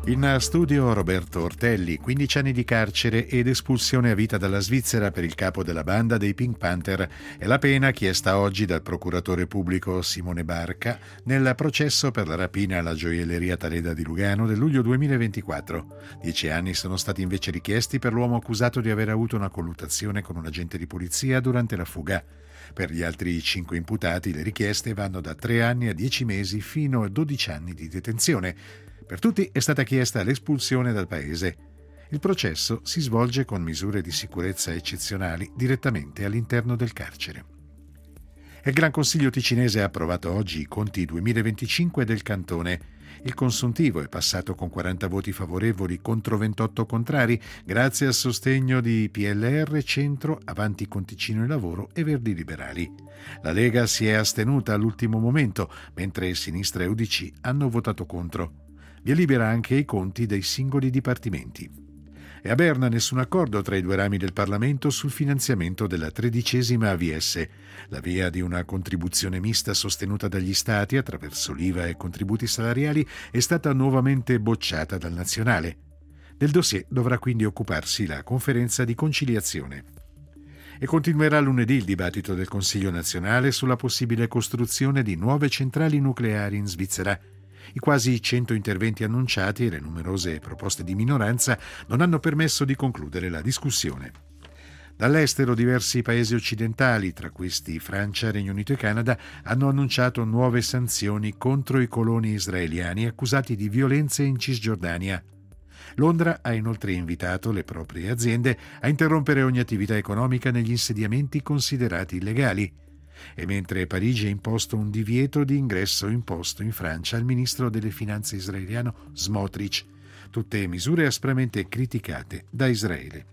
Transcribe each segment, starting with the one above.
In studio Roberto Ortelli, 15 anni di carcere ed espulsione a vita dalla Svizzera per il capo della banda dei Pink Panther è la pena chiesta oggi dal procuratore pubblico Simone Barca nel processo per la rapina alla gioielleria Taleda di Lugano del luglio 2024. 10 anni sono stati invece richiesti per l'uomo accusato di aver avuto una colluttazione con un agente di polizia durante la fuga. Per gli altri 5 imputati le richieste vanno da 3 anni a 10 mesi fino a 12 anni di detenzione. Per tutti è stata chiesta l'espulsione dal paese. Il processo si svolge con misure di sicurezza eccezionali direttamente all'interno del carcere. Il Gran Consiglio ticinese ha approvato oggi i conti 2025 del cantone. Il consuntivo è passato con 40 voti favorevoli contro 28 contrari, grazie al sostegno di PLR, Centro, Avanti con Ticino e Lavoro e Verdi Liberali. La Lega si è astenuta all'ultimo momento, mentre Sinistra e UDC hanno votato contro. Via libera anche ai conti dei singoli dipartimenti. E a Berna nessun accordo tra i due rami del Parlamento sul finanziamento della 13ª AVS, la via di una contribuzione mista sostenuta dagli Stati attraverso l'IVA e contributi salariali è stata nuovamente bocciata dal Nazionale. Del dossier dovrà quindi occuparsi la conferenza di conciliazione. E continuerà lunedì il dibattito del Consiglio nazionale sulla possibile costruzione di nuove centrali nucleari in Svizzera. I quasi 100 interventi annunciati e le numerose proposte di minoranza non hanno permesso di concludere la discussione. Dall'estero diversi paesi occidentali, tra questi Francia, Regno Unito e Canada, hanno annunciato nuove sanzioni contro i coloni israeliani accusati di violenze in Cisgiordania. Londra ha inoltre invitato le proprie aziende a interrompere ogni attività economica negli insediamenti considerati illegali. E mentre Parigi ha imposto un divieto di ingresso imposto in Francia al ministro delle finanze israeliano Smotrich, tutte misure aspramente criticate da Israele.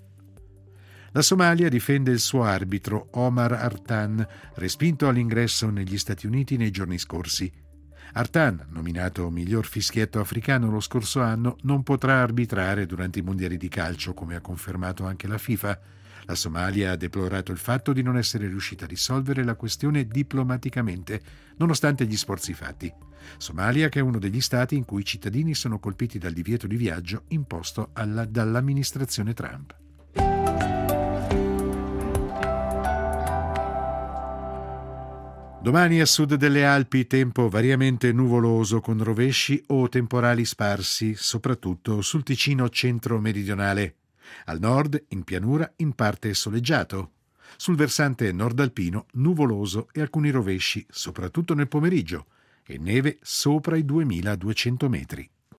La Somalia difende il suo arbitro Omar Artan, respinto all'ingresso negli Stati Uniti nei giorni scorsi. Artan, nominato miglior fischietto africano lo scorso anno, non potrà arbitrare durante i mondiali di calcio, come ha confermato anche la FIFA. La Somalia ha deplorato il fatto di non essere riuscita a risolvere la questione diplomaticamente, nonostante gli sforzi fatti. Somalia che è uno degli stati in cui i cittadini sono colpiti dal divieto di viaggio imposto dall'amministrazione Trump. Domani a sud delle Alpi tempo variamente nuvoloso con rovesci o temporali sparsi, soprattutto sul Ticino centro-meridionale. Al nord, in pianura, in parte soleggiato. Sul versante nord-alpino, nuvoloso e alcuni rovesci, soprattutto nel pomeriggio, e neve sopra i 2200 metri.